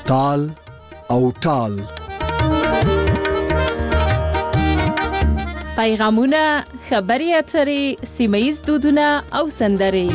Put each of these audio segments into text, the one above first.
تال او ټال. پیغامونه، خبري اترې، سیمه‌ییز دودونه او سندرې.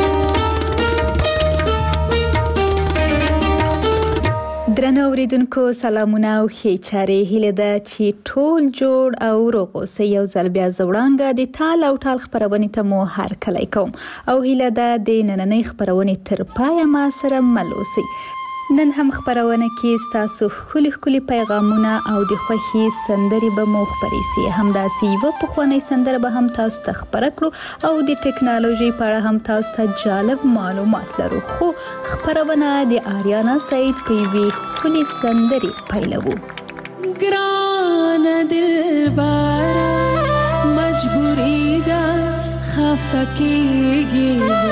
درنو اوریدونکو سلامونه او ښې چارې. هیله ده چې ټول جوړ او روغ اوسئ. یو ځل بیا زوړانګه د تال او ټال خپرونې ته مو هرکلی کوم او هیله ده د نننۍ خپرونې تر پایه ما سره مل اوسئ. نن هم خپرونه کې ستاسو ښکلي پیغامونه او د خوښي سندرې به مو خپرې سي. همداسې یوه پخوانۍ سندره به هم تاسو ته خپره کړو او د ټکنالوژي په اړه هم تاسو ته جالب معلومات لرو. خو خپرونه د آریانا سعید په یوې ښکلې سندرې پیلوو. ګران دلبره مجبوري ده خفه کېږي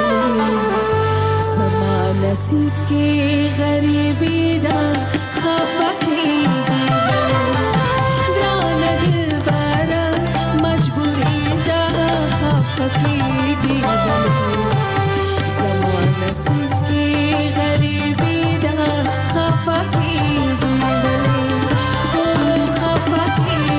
زما نصیب کې غریبی ده خفه کېږي ګران دلبره مجبوري ده خفه کېږي زما نصیب کې غریبی ده خفه کېږي خفه کېږي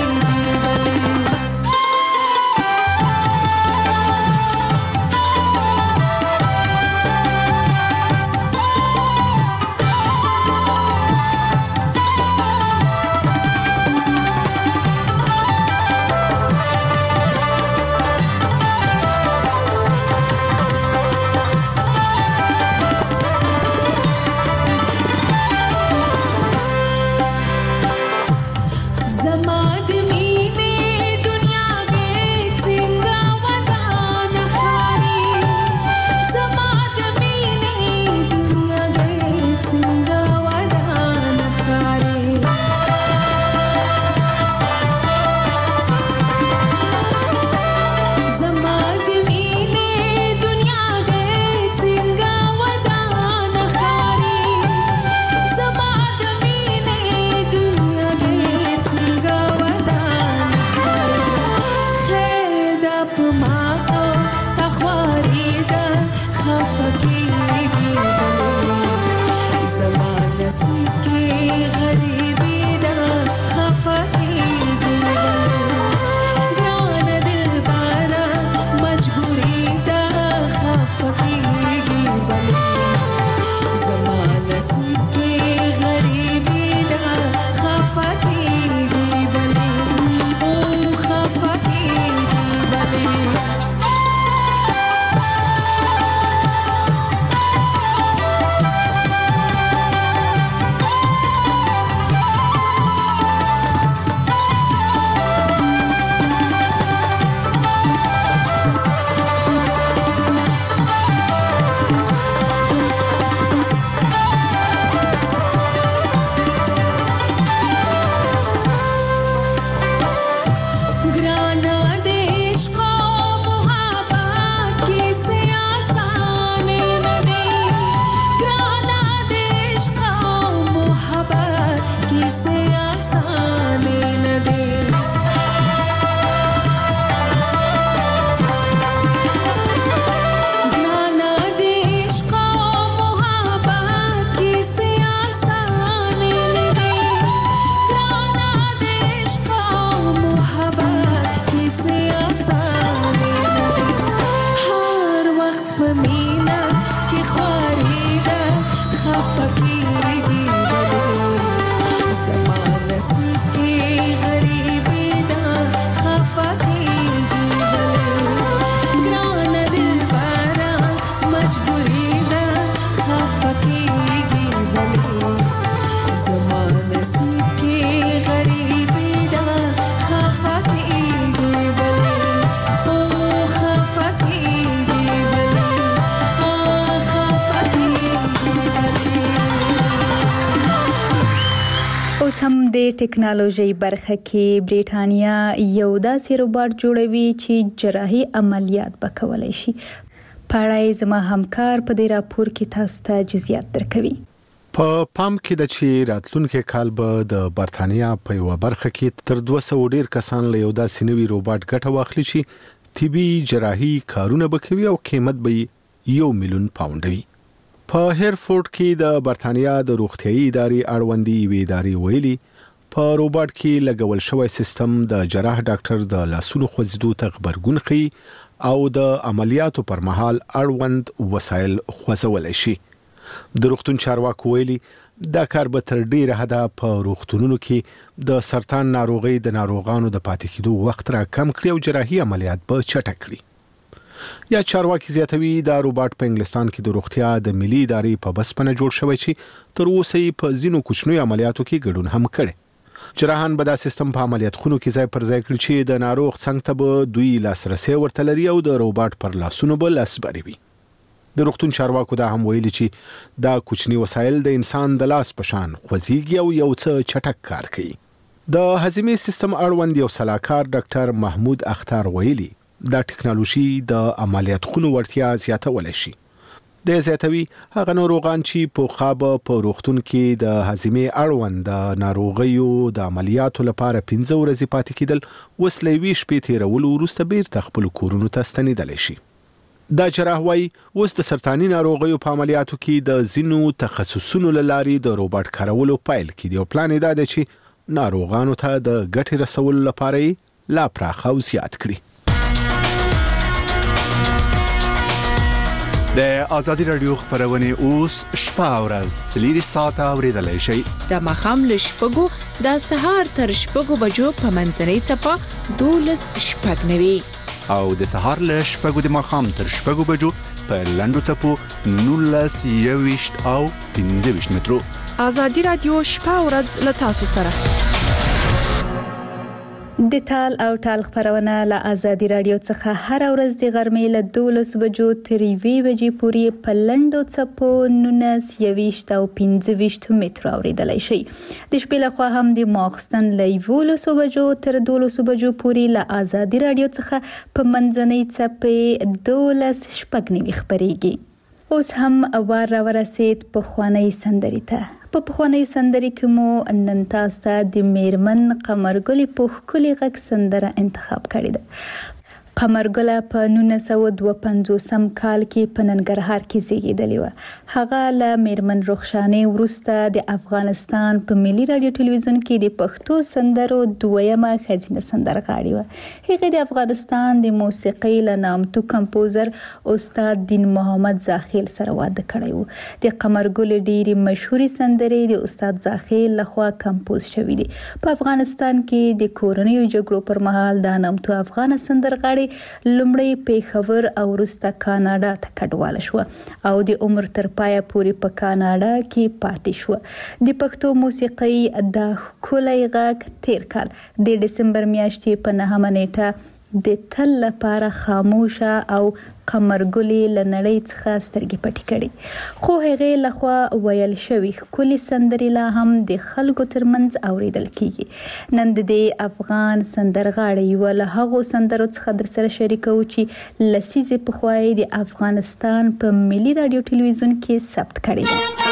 د ټکنالوژي برخه کې بریټانیا یو داسې روباټ جوړوي چې جراحي عملیات وکولای شي. پاړای زما همکار په دې راپور کې تاسو ته جزئیات درکوي. په پام کې د چې راتلونکي کال به د برتانیا په یو برخه کې تر 200 ډیر کسان له یو داسې نوي روباټ ګټه واخلي چې طبي جراحي کارونه وکوي او قیمت به 1 میلیون پاونډ وي. په هیرفورد کې د برتانیا د روغتيایي ادارې اړوندي وی ادارې ویلي په روباټ کې لګول شوی سیستم د جراح ډاکټر د لاسونو خوځېدو ته غبرګون ښيي او د عملیاتو پر مهال اړوند وسایل خوځولای شي. د روغتون چارواکو ویلي دا کار به تر ډیره حده په روغتونونو کې د سرطان ناروغي د ناروغانو د پاتې کېدو وخت را کم کړي او جراحي عملیات به چټک کړي. یا چارواکي زیاتوي دا روباټ په انګلستان کې د روغتیا د ملي ادارې په بسپنه جوړ شوی چې تر اوسه یې په ځینو کوچنیو عملیاتو کې ګډون هم کړي. جراحان به دا سیستم په عملیات خونو کې ځای پر ځای کړي چې د ناروغ څنګ ته به دوی لاسرسي ورته لري او د روباټ پر لاسونو به لاسبري وي. د روغتون چارواکو دا هم ویلي چې دا کوچنی وسایل د انسان د لاس په شان خوځيږي او یو څه چټک کار کوي. د هضمي سیستم اړوند یو سلاکار ډاکټر محمود اختر ویلي دا ټکنالوژي د عملیات خونو ورتیا زیاتولای شي. د زیاتوي هغه ناروغان چې په خابه په روغتون کې د هضمي اړوند د ناروغیو د عملیاتو لپاره 15 ورځې پاتې کېدل وسلوي شپې تیرولو وروسته بیرته خپل کورونو ته ستنېدلی شي. دا جراح وايي اوس د سرطاني ناروغیو په عملیاتو کې د ځینو تخصصونو لاري د روباټ کارولو پایل کړي او پلان دا دی چې ناروغانو ته د ګټې رسولو لپاره لا پراخه او زیات کړي. د آزادي رادیو خبرونه اوس شپه او ورځ 4 ساعته اوریدلای شئ. د مخام له شپږو د سهار تر شپږو بجو په منځنۍ څپه 12 شپږ نوي او د سهار له شپږو د مخام تر شپږو بجو په لندو څپو 19 او 15 مترو. آزادي رادیو شپه او ورځ له تاسو سره. د تال او ټال خبرونه له آزادي رادیو څخه هر ورځ د غرمې له 12 بجو تر 1 بجې پورې په لندو څپو 19 او 15 مترو اوریدلای شي. د شپې له خوا هم د ماخستن له 11 بجو تر 12 بجو پورې له آزادي رادیو څخه په منځنۍ څپې 12 شپږ نوي خبريږي. اوس هم اوار را ورسید په خوانی سندري ته. په خوانی سندري کې مو نن تاسو ته د میرمن قمرګل په خولي غږ سندره انتخاب کړې ده. قمرګل په 1952 کال کې په ننګرهار کې زیږیدلې و. هغه له میرمن رخشانې وروسته د افغانستان په ملي رادیو ټلویزیون کې د پښتو سندرو دویمه ښځینه سندرغاړې و. هغه د افغانستان د موسیقۍ له نامتو کمپوزر استاد دین محمد زاخیل سره واده کړی و. د قمرګل ډېری مشهوري سندرې د استاد زاخیل لخوا کمپوز شوې دي. په افغانستان کې د کورنیو جګړو پر مهال د نامتو افغان سندرغاړي لومړی پیښور او وروسته کاناډا ته کډواله شو او د عمر تر پایه پورې په کاناډا کې پاتې شو. د پښتو موسیقۍ د ښکلي غږ تیر کال د دسمبر میاشتې په 9 نیټه د تل لپاره خاموشه او قمرګلې لنړۍ څخه سترګې پټې کړې. خو هغه لخوا ویل شوی ښکلي سندرې لا هم د خلکو ترمنځ اوریدل کیږي. نن د افغان سندرغاړي یو له هغو سندرو څخه در سره شریکو چې لسیزې پخوای د افغانستان په ملي رادیو ټلویزیون کې ثبت کړي ده.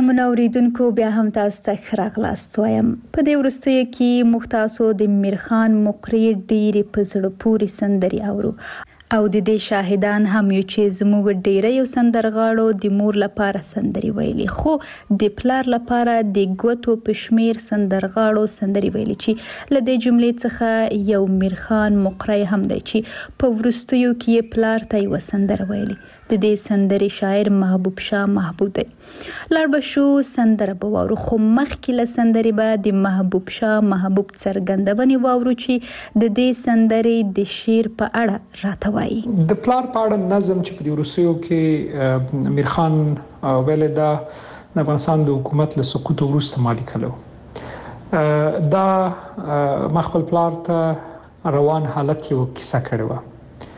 مننه اوریدونکو، بیا هم تاسو ته ښه راغلاست وایم. په دې وروستیو کې موږ تاسو د میرخان مقری ډېرې په زړه پورې سندرې اورو او د دې شاهدان هم یو چې زموږ ډېری یو سندرغاړو د مور لپاره سندرې ویلي، خو د پلار لپاره د ګوتو په شمیر سندرغاړو سندرې ویلي چې له دې جملې څخه یو میرخان مقری هم دی چې په وروستیو کې پلار ته یو سندره ویلي. د دې سندرې شاعر محبوب شاه محبوب دی. لاړ به شو سندره به واورو، خو مخکې له سندرې به د محبوب شاه محبوب څرګندونې واورو چې د دې سندرې د شعر په اړه راته وایي. د پلار په اړه نظم چې په دې وروستیو کې میرخان ویلې ده د افغانستان د حکومت له سقوط وروسته ما لیکلو. دا ما خپل پلار ته روان حالت یو کیسه کړې وه.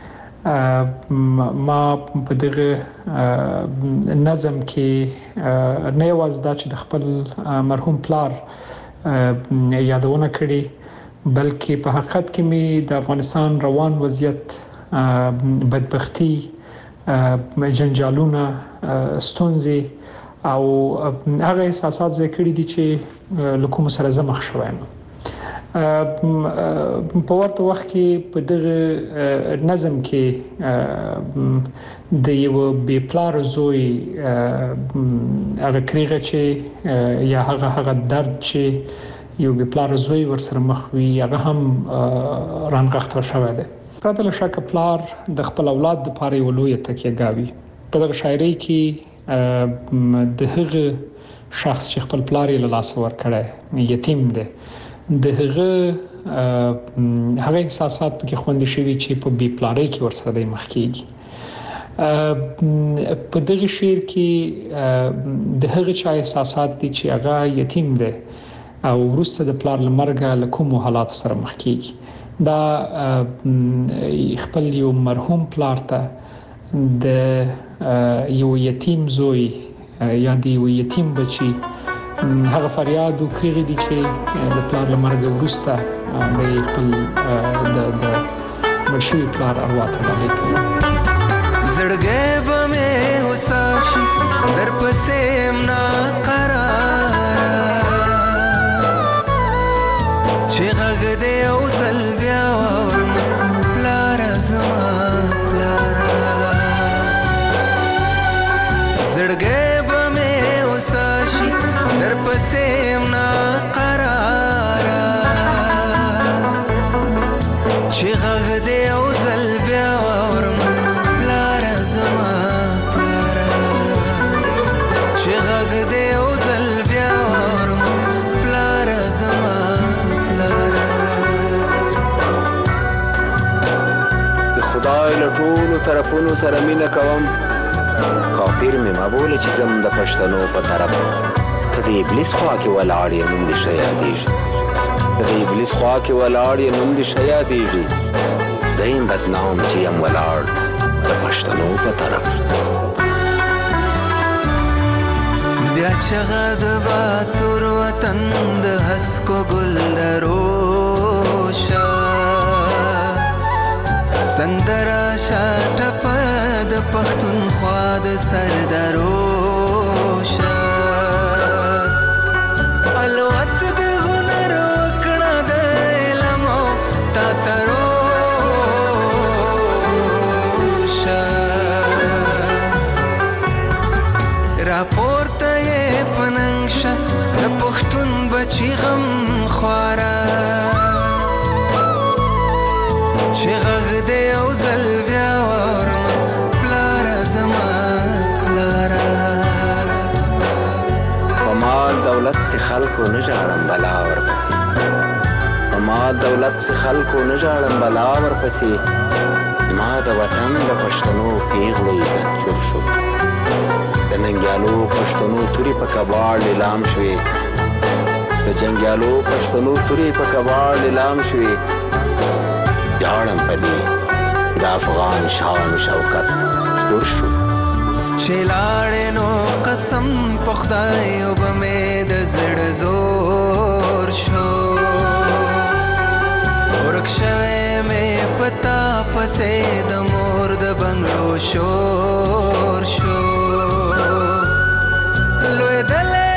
ما په دغه نظم کې نه یوازې دا چې د خپل مرحوم پلار یادونه کړې، بلکې په حقیقت کې مې د افغانستان روان وضعیت، بدبختی، جنجالونه، ستونزې او هغه احساسات ځای کړي دي چې له کوم سره زه مخ شوی یم. په ورته وخت کې په دغه نظم کې د یو بې پلار زوی هغه کریغه چې یا هغه درد چې یو بې پلار زوی ورسره مخ وي هغه هم رانغښتل شوی دی. پرته له شکه پلار د خپل اولاد لپاره یو لوی تکیه گاوي. په دغه شاعرۍ کې د هغه شخص چې خپل پلار یې له لاسه ورکړی یتیم دی، د هغه احساسات پکې خوندې شوي چې په بې پلارۍ کې ورسره د مخ کېږي. په دغه شعر کې د هغه چا احساسات دي چې هغه یتیم دی او وروسته د پلار له مرګه له کومو حالاتو سره مخ کېږي. دا خپل یو مرحوم پلار ته د یو یتیم زوی یا د یو یتیم بچي هغه فریاد او کریغې دي چې د پلار له مرګ وروسته د خپل د مشوي پلار اروا ته ډالۍ کوي. زړګی به مې هوسا شي در پسې یم ناقراره، چې غږ دی یو ځل بیا واورم پلاره زما پلاره. زړګی به مې هوسا شي در پسې یم ناقراره، چې غږ دی یو ځل بیا واورم پلاره زما پلاره، چې غږ دی یو ځل بیا واورم پلاره زما پلاره. د خدای له ټولو طرفونو سره مینه کوم، کافر مې مه بوله چې ځم د پښتنو په طرف. ته د ابلیس خوا کې ولاړ یې نوم دې ښه یادېږي، ته د ابلیس خوا کې ولاړ یې نوم دې ښه یادېږي. زه یم بدنام چې یم ولاړ د پښتنو په طرف. بیا چغه د باتور وطن د هسکو ګل دروشه، سندره شا ټپه د پښتونخوا د سردروشه. الوت د هنر وکړه د علم او تاتروشه، راپورته یې په ننګ شه د پښتون بچي غم خواره، چې غږ دی یو ځل بیا واورم پلاره زما پلاره. په مال دولت پسې خلکو نه ژاړم بلا ورپسې، په مال دولت پسې خلکو نه ژاړم بلا ورپسې. ما د وطن د پښتنو پیغلو عزت جوړ شو، د ننګیالو پښتنو تورې په کباړ لیلام شوې، د جنګیالو پښتنو تورې په کباړ لیلام شوې. جاړم په دې د افغان شان و شوکت جوړ شو، چې لاړې نو قسم په خدای وبه مې د زړه زور شو، ورک شوی مې پتا پسې د مور د بنګړو شور شو. لوی دلې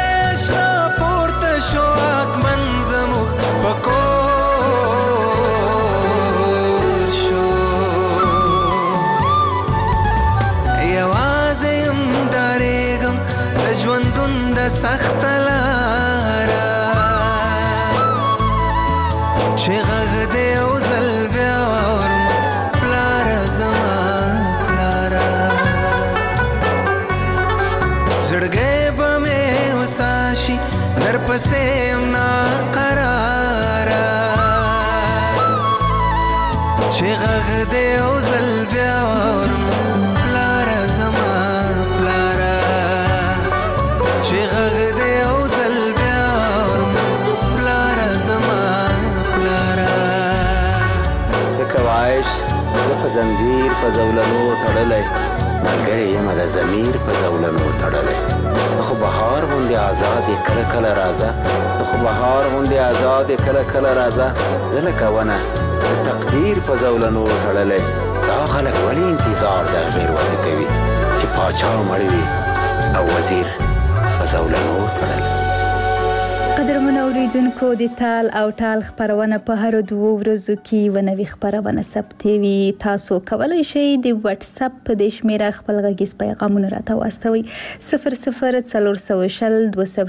چې غږ دې او ځل بیا اورم پلاره زما پلاره زړګی به مې وساشي در پسې یم ناقراره چې غږ دې او ځل بیا اورم پلاره زما پلاره چې غږ دې او ځل بیا اورم پلاره زما پلاره لکه وایش زه په زنځیر په زولنو تړلی ملګری یم د ضمیر په زولنو تړلی خو بهار غوندې آزاد یې کله کله راځه خو بهار غوندې آزاد یې کله کله راځه زه لکه ونه د تقدیر په زولنو تړلی دا خلک ولې انتظار د غیر وځي کوي چې پاچا مړ وي او وزیر په زولنو تړلی. قدرمن اوریدونکو د تال او ټال خبرونه په هر 2 ورځو کې و نوې خبرونه ثبتې وي. تاسو کولی شئ د واتس اپ په د شمیره خپل غږیز پیغامونه راته واستوئ 00420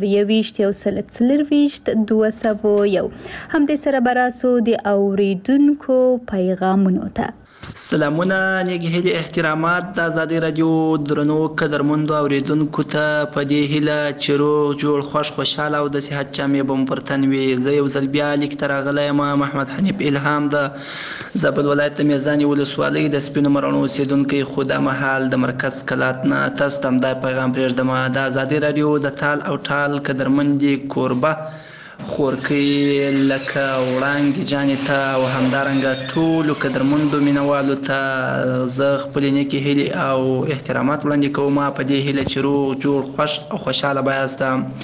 224 همدې سره براسو د اوریدونکو پیغامونو ته سلامونه نیږي هلي احترامات د ازادي رادیو درنو قدرمندو اوریدونکو ته په دې هیله چې روغ جوړ خوشحاله او د صحت جامې به مو پر تن وي. زه یو ځل بیا لیک ته راغلی یم محمد حنیف الهام د زابل ولایت د میزانې ولسوالۍ د سپینو مروڼو اوسېدونکی خو دا مهال د مرکز کلات نه تاسو ته همدا پیغام پرېږدم د ازادي رادیو د تال او ټال قدرمندې کوربه خورکۍ لکه وړانګې جانې ته او همدارنګه ټولو قدرمندو مینوالو ته زه خپلې نیکې هیلې او احترامات وړاندې کوم په دې هیله چې روغ جوړ خوښ او خوشحاله به یاست.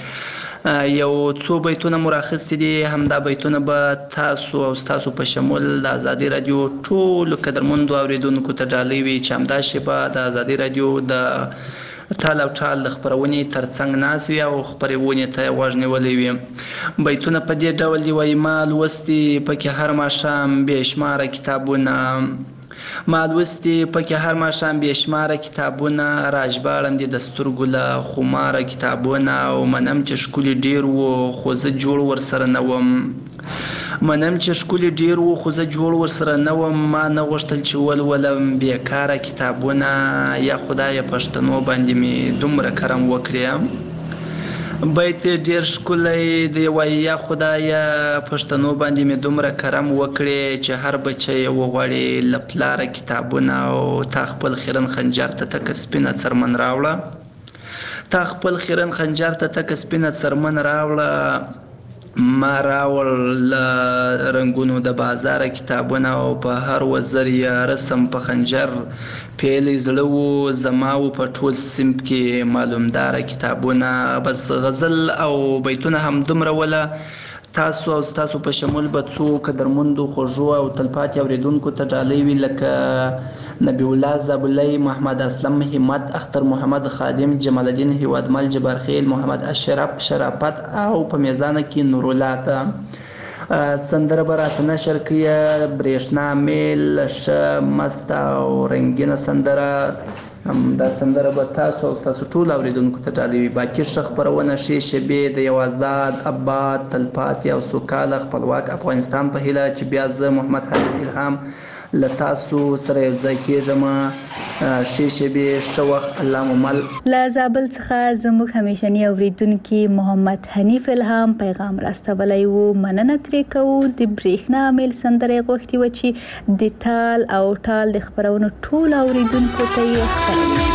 یو څو بیتونه مو راخیستي دي همدا بیتونه به تاسو او ستاسو په شمول د ازادي رادیو ټولو قدرمندو اوریدونکو ته ډالۍ وي چې همدا شیبه د ازادي رادیو د تال او ټال خبرونې ترڅنګ ناست وي او خپرونې ته غوږ نیولی وي. بیتونه په دې ډول دي وایي ما لوستي پکې هر ماښام بې شماره کتابونه ما لوستي پکې هر ماښام بې شماره کتابونه راژباړم دي د سترګو له خماره کتابونه او منم چې ښکلي ډېر وو خو زه جوړ ورسره نه وم منم چې ښکلي ډېر وو خو زه جوړ ورسره نه وم ما نه غوښتل چې ولولم بېکاره کتابونه یا خدایه پښتنو باندې مې دومره کرم وکړې. بیت ډېر ښکلی دی وایي یا خدایه پښتنو باندې مې دومره کرم وکړې چې هر بچی یې وغواړي له پلاره کتابونه او تا خپل خیرن خنجر ته تکه سپینه څرمن راوړه تا خپل خیرن خنجر ته تکه سپینه څرمن راوړه ما راوړ له رنګونو د بازاره کتابونه او په هر وزر یې رسم په خنجر پیلی زړه و زما و په ټول صنف کې معلومداره کتابونه. بس غزل او بیتونه هم دومره وله تاسو او ستاسو په شمول به څو قدرمندو خوږو او تلپاتې اوریدونکو ته ډالۍ وي لکه نبی الله زابلی محمد اسلم همت اختر محمد خادم جمال الدین هیوادمل جبارخیل محمد اشرف شرافت او په میزانه کې نور الله ته سندره به راته نشر کړي برېښنا میل ښه مست او رنګینه سندره دا سندره به تاسو او ستاسو ټول اوریدونکو ته ډالۍ وي. باقي ښه خپرونه ښې شیبې د یو آزاد اباد تلپاتې او سوکاله خپلواک افغانستان په هیله چې بیا زه محمد حنیف الهام له تاسو سره یو ځای کېږم. ښې شیبې ښه وخت الله مو مل. له زابل څخه زموږ همیشني اوریدونکي محمد حنیف الهام پیغام راستولی و. مننه ترې کوو. د برېښنا میل سندره یې غوښتې وه چې د تال او ټال د خپرونو ټول اوریدونکو ته یې خپروي.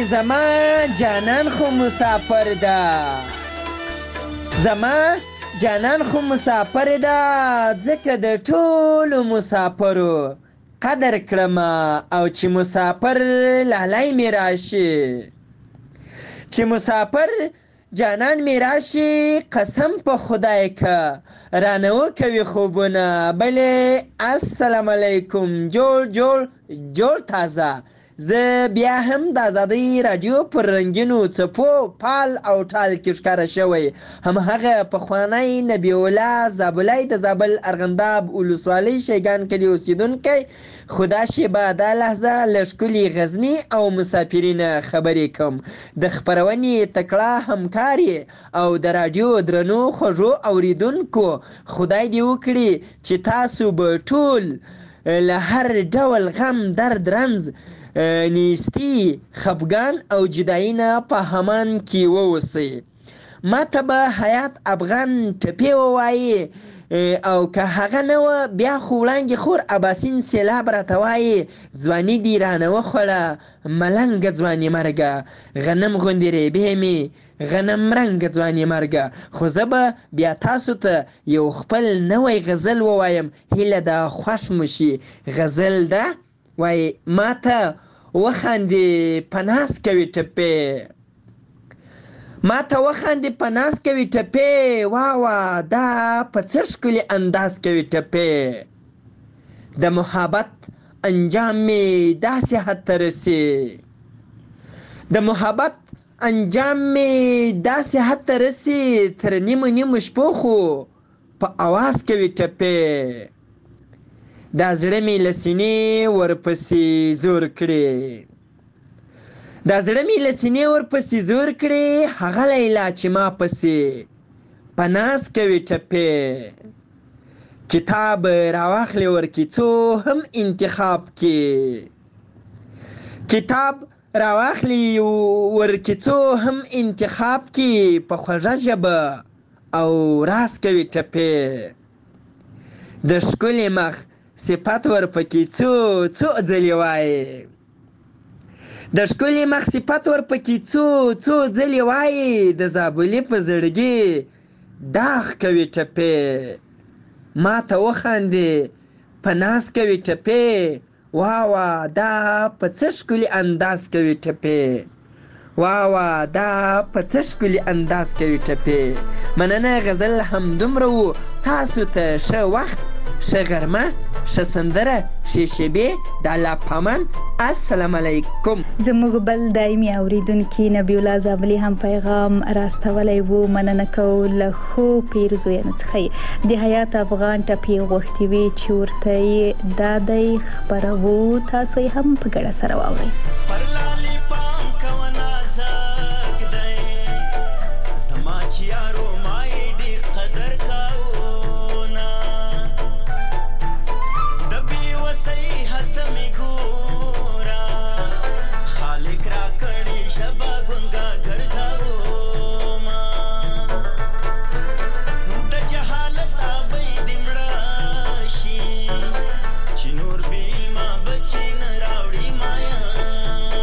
زما جانان خو مسافر ده زما جانان خو مسافر ده ځکه د ټولو مسافرو قدر کړم او چې مسافر لالی مې راشي چې مسافر جانان می راشي قسم په خدای که رانه وکوي خوبونه بلې السلام علیکم جوړ تازه زه بیا هم د آزادۍ راډیو پر رنګینو څپو پال او ټال کې ښکاره شوی همهغه پخوانی نبی الله زابلی د زابل ارغنداب ولسوالۍ شیګان کلي اوسیدونکی خو دا شیبه دا لحظه له ښکلي غزني او مسافرینه خبرې کوم د خپرونې تکړه همکاري او د راډیو درنو خوږو اوریدونکو خدای دې وکړي چې تاسو به ټول له هر ډول غم درد رنځ نیستی خفګان او جدایي نه په همان کې ووسئ ما ته به حیات افغان ټپې ووایي او که هغه نه وه بیا خو وړانګې خور اباسین سیلاب راته وایي ځواني دې رانه وخوړه ملنګه ځواني مرګه غنم غوندې ریبې مې غنم رنګه ځواني مرګه خو زه به بیا تاسو ته یو خپل نوی غزل ووایم هیله ده خوښ مو شي غزل ده وایي ما ته وخاندې په ناز کوي ټپې ما ته وخاندې په ناز کوي ټپې واوه دا په څه ښکلي انداز کوي ټپې د محبت انجام مې داسې حد ته رسي د محبت انجام مې داسې حد ته رسي تر نیمو شپو خو په اواز کوي ټپې دا زړه مې له سینې ورپسې زور کړي دا زړه مې له سینې ورپسې زور کړي هغه لیلا چې ما پسې په ناز کوي ټپې کتاب راواخلې ورکیڅو هم انتخاب کې کتاب راواخلې ورکیڅو هم انتخاب کې په خوږه ژبه او راز کوي ټپې د ښکلي مخ صفت ورپکې څو ځلې وایي د ښکلي مخ صفت ورپکې څو ځلې وایي د زابلي په زړګي داغ کوي ټپې ما ته وخاندې په ناز کوي ټپې واوه دا په څه ښکلي انداز کوي ټپې واوه دا په څه ښکلي انداز کوي ټپې مننه غزل همدومره و تاسو ته ښه وخت ښه غرمه ښه سندره ښې شیبې د الله پامان السلام علیکم زموږ بل دایمي اوریدونکي نبی الله زابلي هم پیغام راستولی و مننه کوو له ښو پیرزویانو څخه د حیات افغان ټپې غوښتې وې چې ورته یې دا دی خپروو تاسو یې هم په ګډه سره واورئ Chinur bil ma bachin raudi maya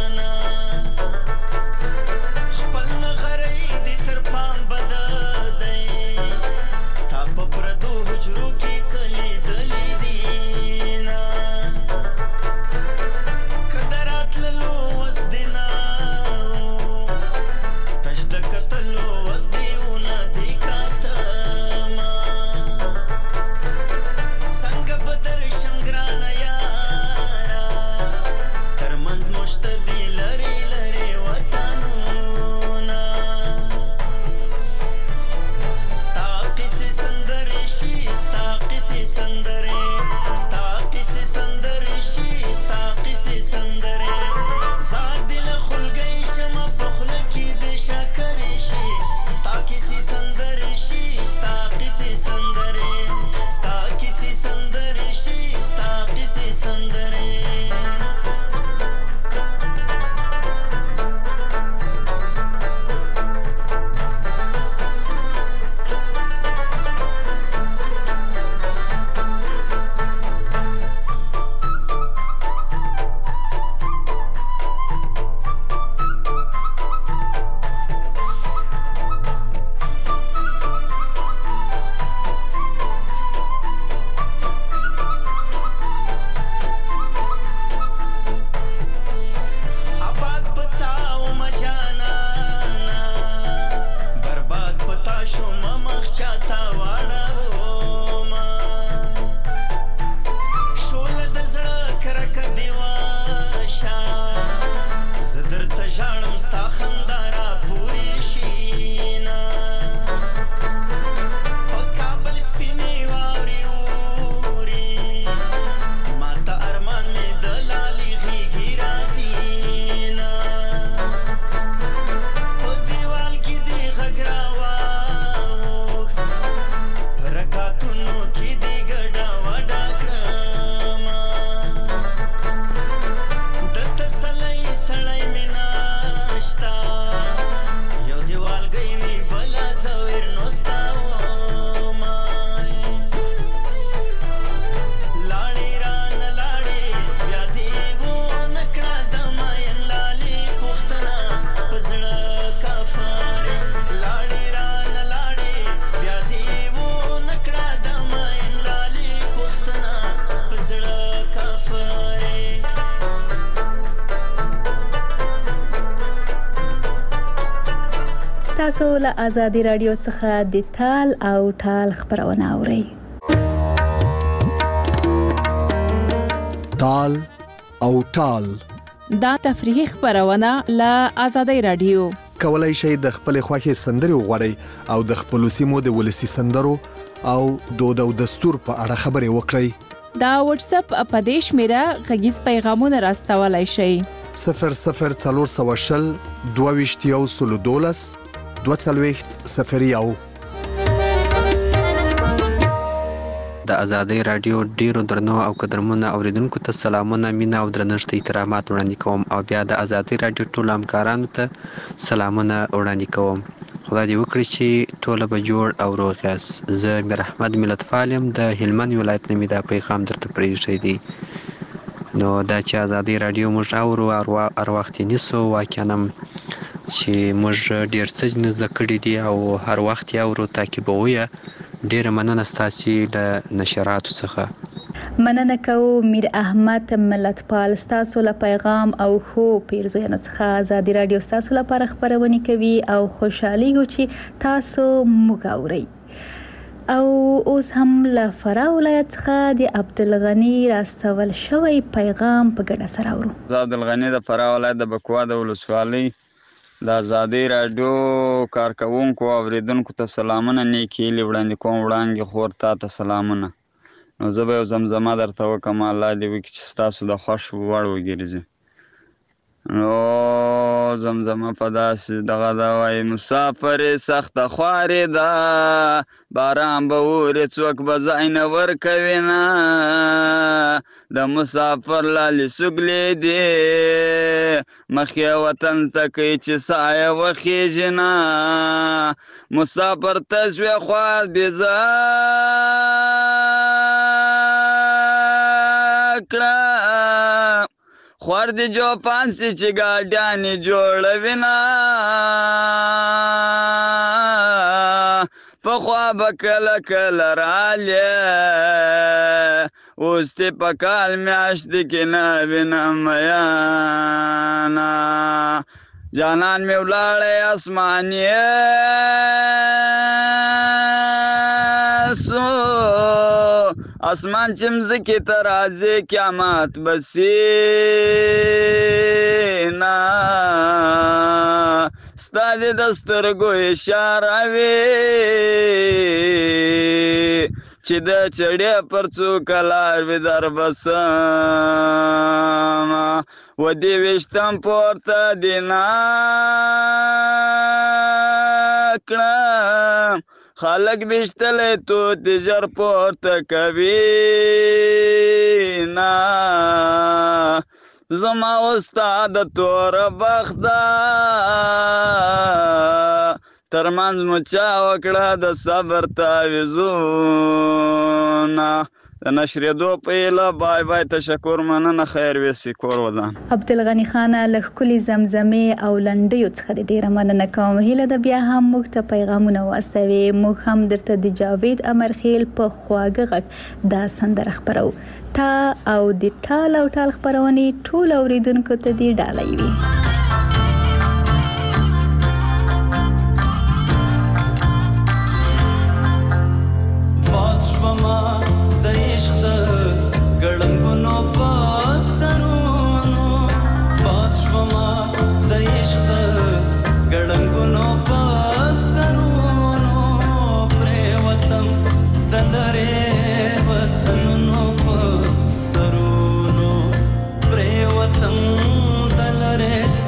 تاسو له آزادي رادیو څخه د تال او ټال خبرونه اورئ. تال او ټال دا تفریحي خبرونه له آزادي رادیو. کولای شئ د خپل خوښي سندري وغوړئ او د خپل سیمو د ولسی سندرو او دود او دستور په اړه خبرې وکړئ. دا واتس اپ په دې شمیره غږیز پیغامونه راستولای شئ. 0040 22 22 د آزادۍ رادیو ډیرو درنو او قدرمنو اوریدونکو ته سلامونه، مینه او درنښت احترامات وړاندې کوم او بیا د آزادۍ رادیو ټول همکارانو ته سلامونه وړاندې کوم. خدای دې وکړي چې ټول به جوړ او روغ یاست. زه میر احمد ملتپال یم د هلمند ولایت نه مې دا پیغام درته پرېښی دی. نو دا چې آزادۍ رادیو موږ اورو هر وخت یې نیسو، واقعا چې موږ ډېر څه زده کړي دي او هر وخت یې اورو تعقیبوو یې. ډیره مننه ستاسو له نشراتو څخه. مننه کوو میر احمد ملتپال، ستاسو له پیغام او خو پیرزوینو څخه آزادي رادیو ستاسو لپاره خبرونه کوي او خوشحالي غو چې تاسو موږ اورئ. او اوس هم له فراه ولایت څخه د عبدالغنی راستول شوی پیغام په ګډه سره اورو. عبدالغنی د فراه ولایت د بکوا د ولسوالۍ د آزادۍ رادیو کارکوونکو او اوریدونکو ته سلامونه، نیکې هیلې وړاندې کوم. وړانګې خور تا ته سلامونه. نو زه به یو زمزمه درته وکړم، الله دې وکړي چې ستاسو د خوښ وړ وګرځي. نو زمزمه په داسې دغه ده وایي: مسافرې سخته خوارې ده، باران به اوري څوک به ځای نه ورکوي نه، د مسافر لالې سګلې دي مخې وطن ته کوي چې سایه وخیږي نه، مسافر ته شوې خوار دې زه کړه، خوار دې جو پانسی چې ګاډیانې جوړوي نه، پخوا به کله کله رالې اوس دې په کال میاشتې کې نه وینم میانه، جانان مې ولاړی اسمانیې سو، اسمان چې مځکې ته راځي قیامت به سي نه، ستا دې د سترګو اشاره وي چې د چړې پر څوکه لار وي در بسمه، و دې ویشتم پورته دې نه کړم، خلق ویشتلی توت ژر پورته کوي نه، زما استاد توره بخته ترمنځ مو چا وکړه د صبر تعویضونه. د نشریدو په ایله بای بای، تشکر، مننه، خیر ویسي، کور ودان. عبدالغنی خان له ښکلي زمزمې او لنډیو څخه ډیره مننه کوم. هیله ده بیا هم موږ ته پیغامونه واستوي. موږ هم درته د جاوید امرخیل په خواږه غږ دا سندره خپرو. تا او د ټال او ټال خپرونې ټول اوریدونکو ته دې ډالۍ وي. سرونو پرې وطن دلره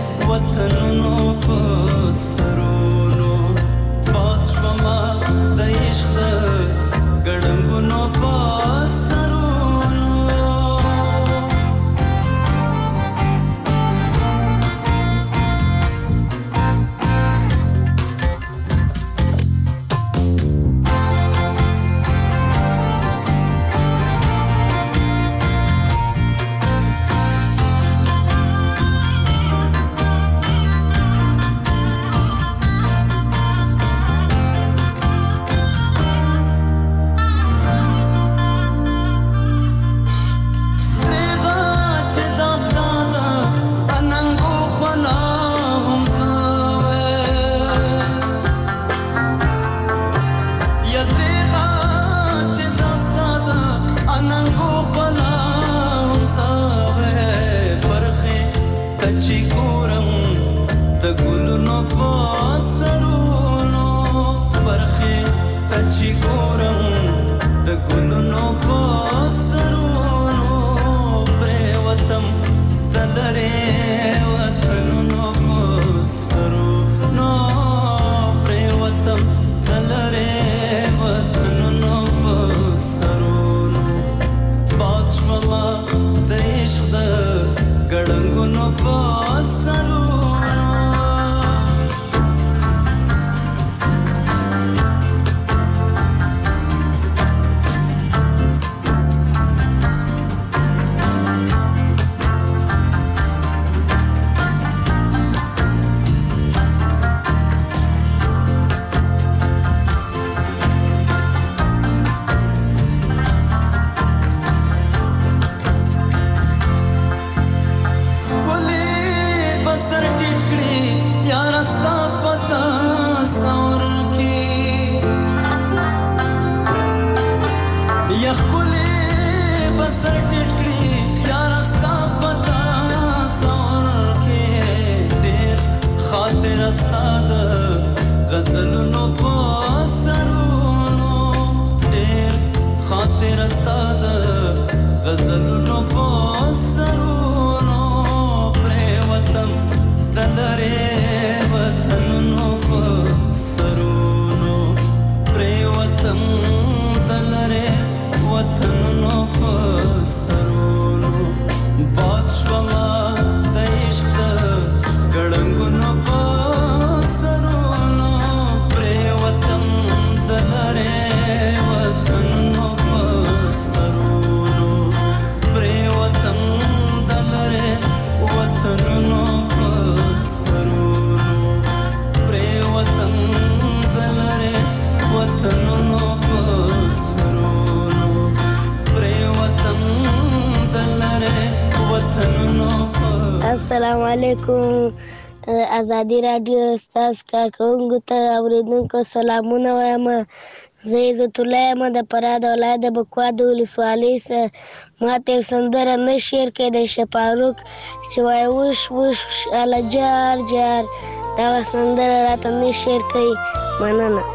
غزلونو په سرونو پریوتم دلرې وطنونو په سرونو پریوتم دلرې وطنونو په سرونو باد شوما د عشق ګړنګونو په سرونو پریوتم دلرې وطنونو په سرونو پریوتم دلرې وطنونو په سرونو پریوتم دلرې وطنونو په سرونو پریوتم دلرې وطنونو په. السلام علیکم. ازادي رادیو ستاسو کارکوونکو ته اورېدونکو سلامونه وایم. زه عزت الله یم د فراه د ولایت د بکوا د ولسوالۍ څخه. ماته یو سندره نه شعر کوي د شفاروق چې وایي وش وش اله جار جار. دغه سندره راته نه شعر کوي. مننه.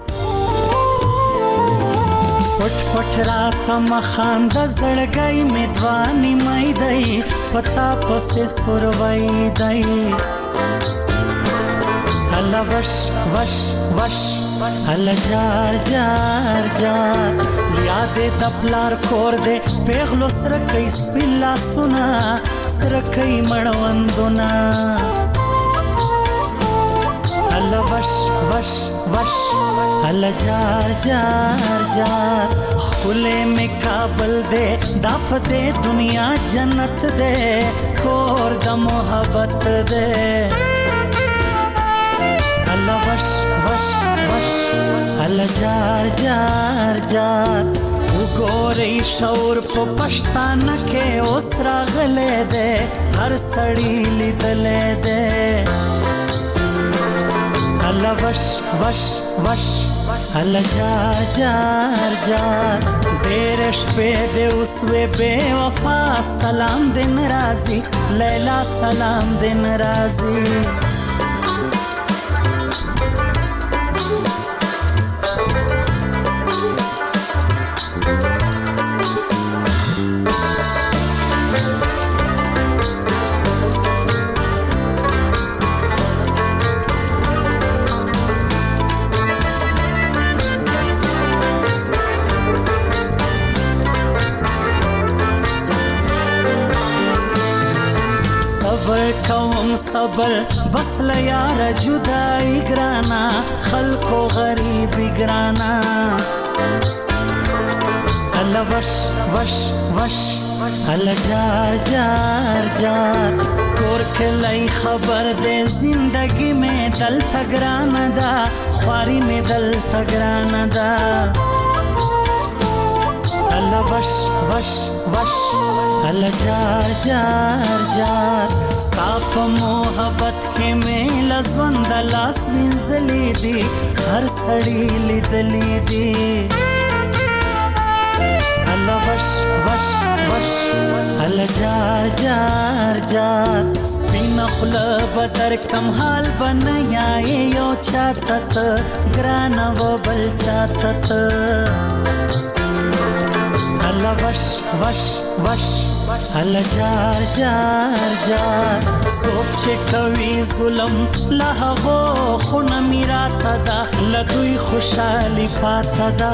پټ پټ راته مخانده زړګی مې دوانې مې دی پتا پسې سوروی دی الله وش وش وش الله جار جار جار یادې د پلار کور دې پیغلو سره کوي سپین لاسونه سره کوي مړوندونه الله وش وش وش الله جار جار جار خلے میں کابل دے داپ دے دنیا جنت دے کور دا محبت دے اللہ وش وش وش اللہ جار جار جار وګورئ شعور په پښتانه کې اوس راغلی دی هر سړی لیدلی دی الله وش وش وش الله جار جار جار ډېر شپې دې اوس وې بې وفا سلام دې ناراضي لیلا سلام دې ناراضي صبر بس لیار جدائی گرانا خلقو غریبی گرانا اللہ وش وش وش اللہ جار جار جار کور کلی خبر دے زندگی میں دل تگرانا دا خواری میں دل تگرانا دا اللہ وش وش وش اللہ جار جار جار ستا په محبت کې مې لزوند لاس وینځلې دي هر سړی لیدلې دي الله وش وش وش الله جار جار جار سپین خوله به در کم حال به نه یایې یو چاته ته ګرانه و بل چاته ته الله وش وش وش الله جار جار جار څوک چې کوي ظلم له هغو خونه مې راته ده له دوی خوشحالي پاته ده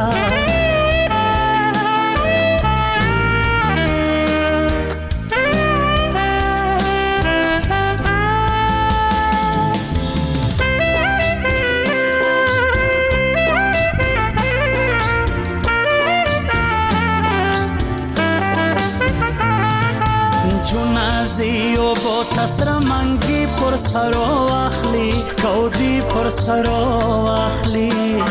جنازیو بو تسر منگی پر سرو اخلی کودی پر سرو اخلی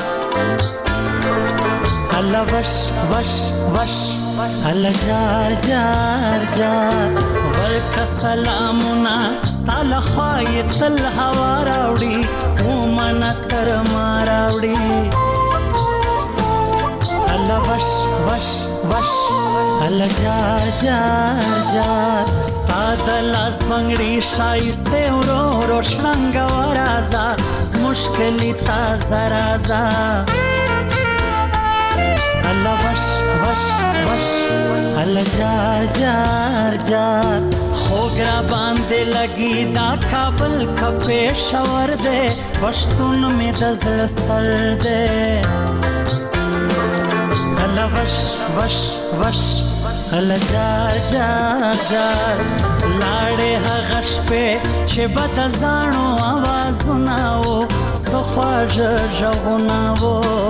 اللہ وش وش وش اللہ جار جار جار ورک سلامنا ستال خواهی تل هوا راوڑی ومن تر ما راوڑی اللہ وش وش وش الله جار جار جار ستا د لاس بنګړي شایسته ورو ورو شړنګ ورازا زموږ کلی تازه رازا الله وش وش وش الله جار جار جار خوګرا باندې لګي دا کابل کا پېښور دې پښتون می د زړه سر دې الله وش وش وش الله جار جار جار لاړې هغه شپې چې بد زانو आवाजونه و سخواږه ژغونه و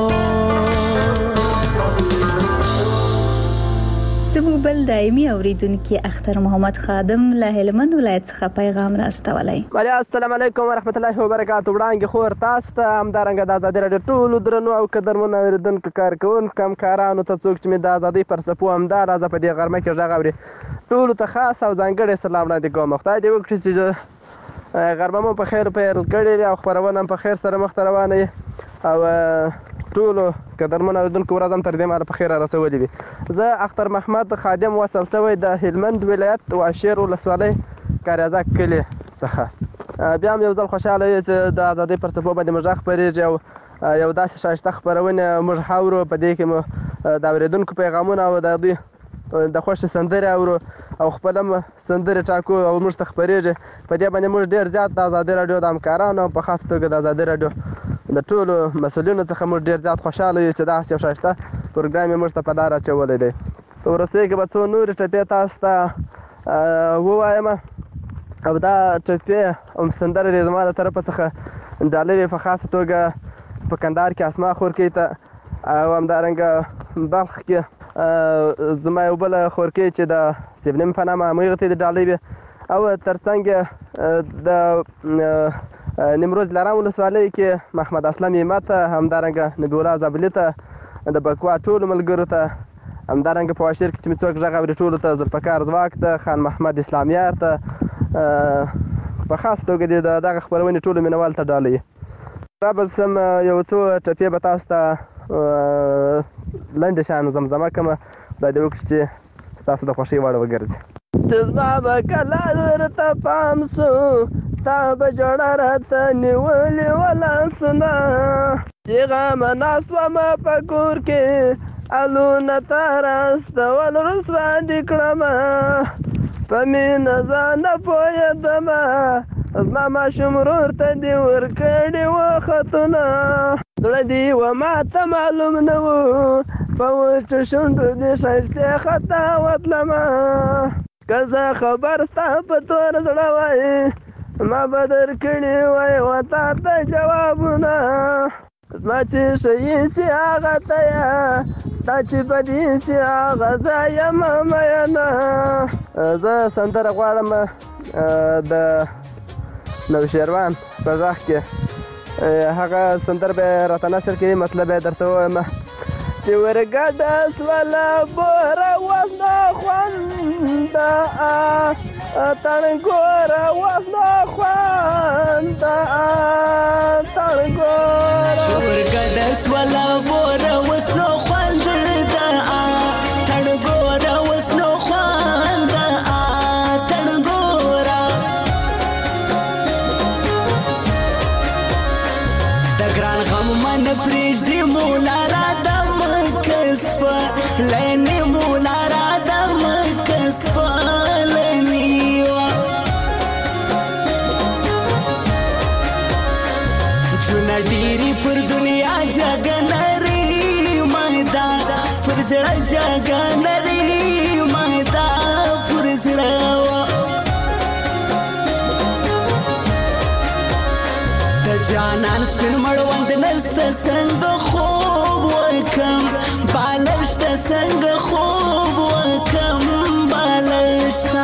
زموږ بل دایمي اوریدونکي اختر محمد خادم له هلمند ولایت څخه پیغام راستولی. السلام علیکم ورحمت الله وبرکاتہ. وړاندې خور تاسو ته همدارنګه د ازادي راډیو ټولو درنو او قدرمنو اوریدونکو کارکوونکو همکارانو ته څوک چې مې د ازادۍ پر څپو همداراز په دې غرمه کې غږ اوري ټولو ته خاص او ځانګړی سلام وړاندې کوم. خدای دې وکړي چې غرمه مو په خیر پیل کړې وي او خپرونه هم په خیر سره مخته روانه وي او ټولو قدرمنو اوریدونکو ورځ هم تر دې مهاله په خیر رسولې وي. زه اختر محمد خادم وصل شوی د هلمند ولایت واشیر ولسوالۍ کاریازک کلي څخه. بیا هم یو ځل خوشحاله یو چې د ازادۍ پر څپو باندې موږ غږ خپرېږي او یو داسې ښایسته خپرونه موږ اورو. په دې کې مو د اورېدونکو پیغامونه او د دوی د خوښې سندرې اورو او خپل هم سندرې ټاکو او موږ ته خپرېږي. په دې باندې موږ ډېر زیات د ازادي راډیو د همکارانو په خاص توګه د ازادي راډیو د ټولو مسؤلینو څخه موږ ډېر زیات خوشحاله یو چې داسې یو ښایسته پروګرام یې موږ ته په لار اچولی دی. په وروستیو کې به څو نورې ټپې تاسو ته ووایم او دا ټپې سندرې دې زما د طرفه څخه ډالۍ وي په خاصه توګه په کندهار کې اسما خورکۍ ته او همدارنګه بلخ کې زما یو بله خورکۍ چې د سیبنیم په نامه هغې ته دې ډالۍ وي او تر څنګ د نیمروز لارام ولسوالۍ کې محمد اسلم ایمه ته همدارنګه نبی الله زابلي ته د بکوا ټولو ملګرو ته همدارنګه په واشیر کې چې مې څوک غږ اوري ټولو ته ذوالفقار ځواک ته خان محمد اسلامیار ته په خاص توګه دغه خپرونې ټولو مینوال ته ډالۍ. را به سم یو څو ټپې به تاسو ته لنډې شان زمزمه کړم. خدای دې وکړي چې ستاسو د خوښۍ وړ وګرځي. چې زما به کله درته پام سو تا به جوړه راته نیولې ولاسونه پیغامه ناست ومه په کور کې الونه ته راستول رسوا دې کړمه په مینه ځان نه پوهېدمه زما ماشوم ورور ته دې ورکړي وه خطونه زړه دې و ماته معلوم نه و په وچو شونډو دې ښایستې خطا وتلمه که زه خبر ستا په تور زړه وایې ما به درکړي وای و تا ته جوابونه زما چې ښیي سي هغه ته یه ستا چې بدي سي هغه زه یمه مینه. زه سندره غواړم د نوشیروان په غږ کې هغه سندره به یې راته نثر کوي مطلب یې درته ووایم چې ورګډه سوله بوره اوس نه خونده تڼګوره اوس نه خونده تڼګوره چې ورګډه سوله بوره اوس نه خونده تڼګوره اوس نه خونده تڼګوره د ګران غم من پرېږدي مولا را لینی مولا را دم کسپا لینیوا چونه ډیری پر دنیا جګه نری مایدا پر زړه جګه نری مایدا پر زړه د جانان سپین مړوند نسته څنګه خوب وکم بالشته څنګه خوب وکم بالشته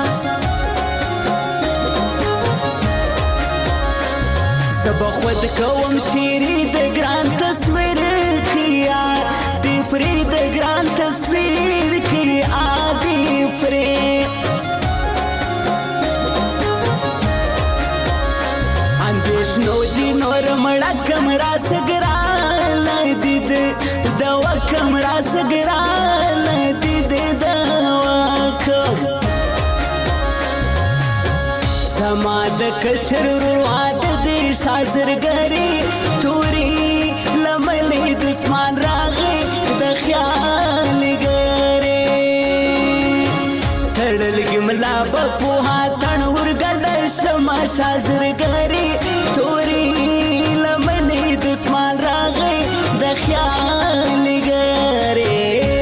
زه به خود کوم شیري د ګران تصویر کیا دی پرې د ګران تصویر کیا دی پرې اندېښنو دي نور مړه کم راسګران دید دوا کم راسګران دید دوا کم زما د کشر رواد دې شازرګری توري لملې دشمن راغې د خیال تړلګي ملا په پوها تڼ ورګډه شمه شازرګري توري لمنې دسمان راغی د خیال ګري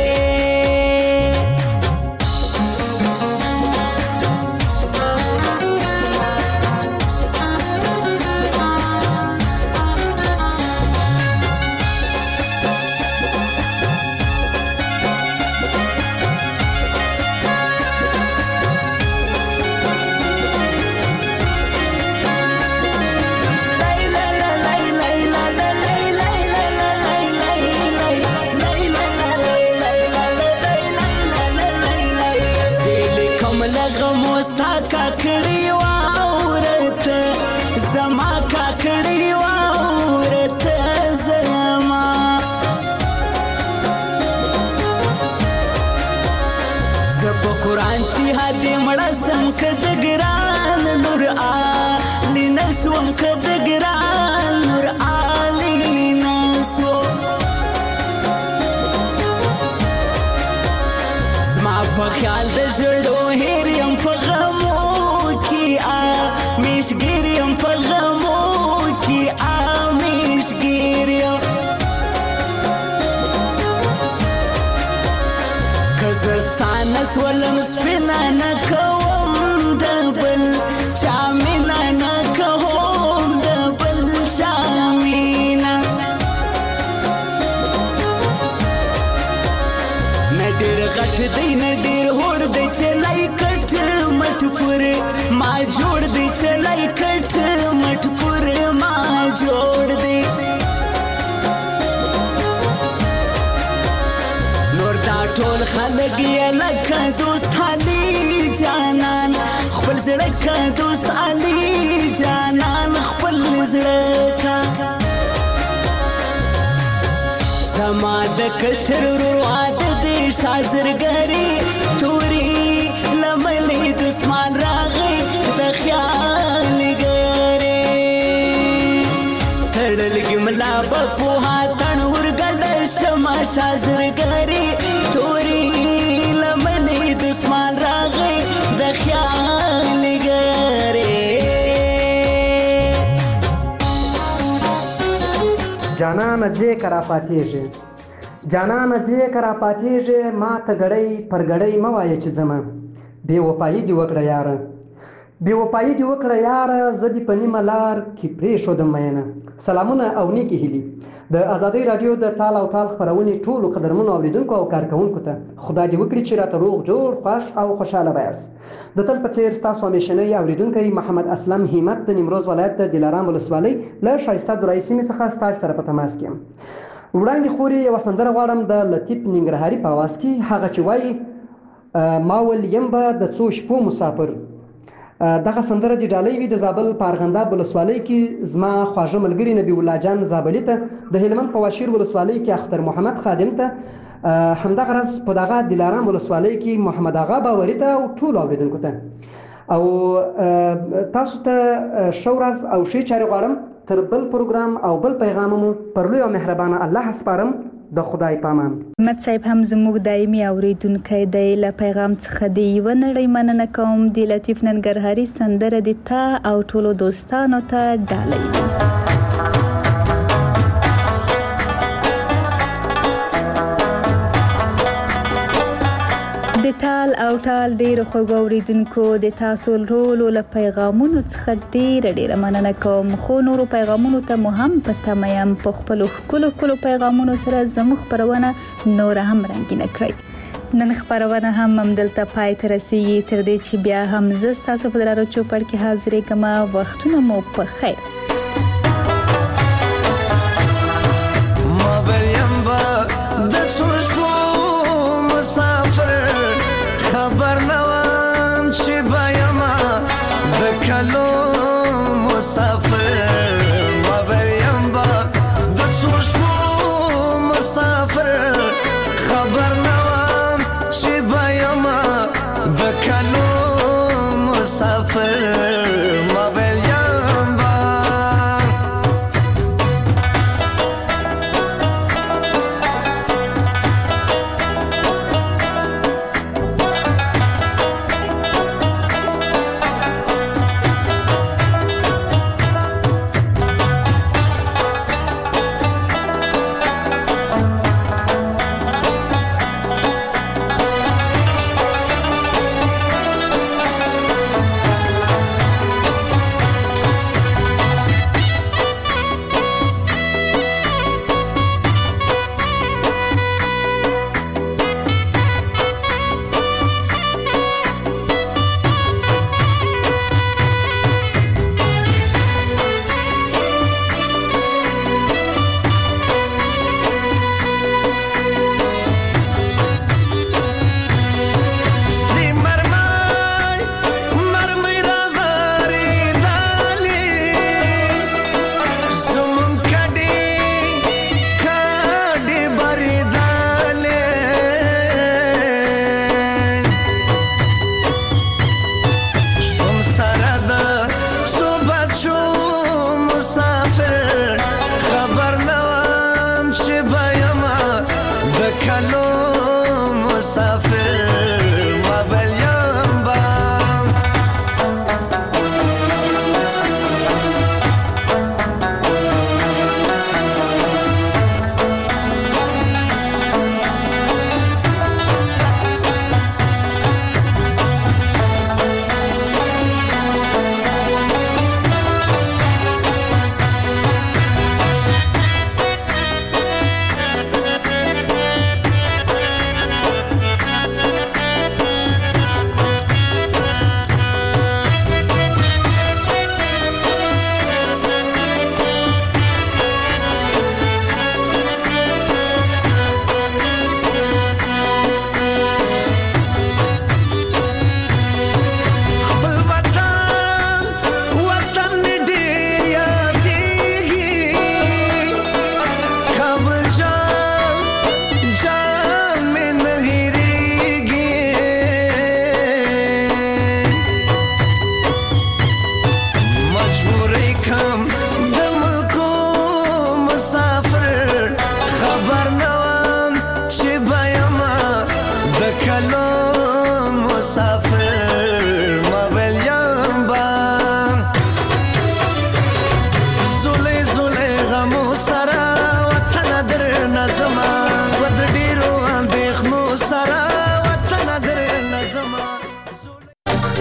کاکړی واورته زما کاکړی واورته زما زپ قرآن چې هدي مړه سم کد ګران نور علی نسوم کد ګران نور علی نسو زما په خیال د جوړو هریم په مشګریم په غمو کې مشګریم کزستانه سولم سپینا نه کوم د بل چا مینا نه کوم د بل چا مینا نه ډېر غټ دی نه ډېر هوړ دی چې لای کټ مټ پورې ما جوړ دی چلای کټ مټ پورې ما جوړ دی نور دا ټول خلک یې لکه دوست علي جانان خپل زړه کا دوست علي جانان خپل زړه کا زما د کشر رواد دی شازرګري توري لملې دسمان راغی د خیال ګرې تړلګي ملا په پوها تڼ ورګډه شمه شازرګري توري لملې دسمان راغی د خیال ګرې جانانه دې کرا پاتېږي جانانه دې کرا پاتېږي ما ته ګړۍ پر ګړۍ مه وایه چې زما بې وفایي دې وکړه یاره بې وفایي دې وکړه یاره زه دې په نیمه لار کې پرېښودم مینه سلامونه او نیکې هیلې د ازادۍ راډیو د تال او تال خپرونې ټولو قدرمنو اورېدونکو او کارکوونکو ته خدای دې وکړي چې راته روغ جوړ خوښ او خوشحاله بیاست د تل په څېر ستاسو همیشنی اورېدونکی محمد اسلم همت د نیمروز ولایت د دلارام ولسوالۍ له ښایسته درایي سیمې څخه ستاسو سره په تماس کې یم وړاندې خورې یوه سندره غواړم د لطیف ننګرهاري په اواز کې هغه چې وایي ما ول یم به د څو شپو مسافر دغه سندره د ډالۍ وي د زابل په ارغنداب ولسوالۍ کې زما خواږه ملګري نبي الله جان زابلي ته د هلمند په واشیر ولسوالۍ کې اختر محمد خادم ته همدغه راز په دغه دلارام ولسوالۍ کې محمد اغا باوري ته او ټولو اورېدونکو ته او تاسو ته ښه ورځ او ښې چارې غواړم تر بل پروګرام او بل پیغام مو پر لوی او مهربانه الله سپارم د خدای پامان. احمد صاحب هم زموږ دایمي اوریدونکی دی له پیغام څخه دی یوه نړۍ مننه کوم د لطیف ننګرهاري سندره د تا او ټولو دوستانو ته ډالۍ وي. د تال او ټال ډیرو خوږو اوریدونکو د تاسو ټولو له پیغامونو څخه ډیره مننه کوم خو نورو پیغامونو ته مو هم په تمه یم په خپلو ښکلو پیغامونو سره زموږ خپرونه نوره هم رنګینه کړئ. نن خپرونه هم همدلته پای ته رسیږي تر دې چې بیا هم زه ستاسو په درارو چوپړ کې حاضرېږم. وختونه مو په خیر. کلو مسافر ما بیم با د څو شپو مسافر خبر نوام چې بیم د کلو مسافر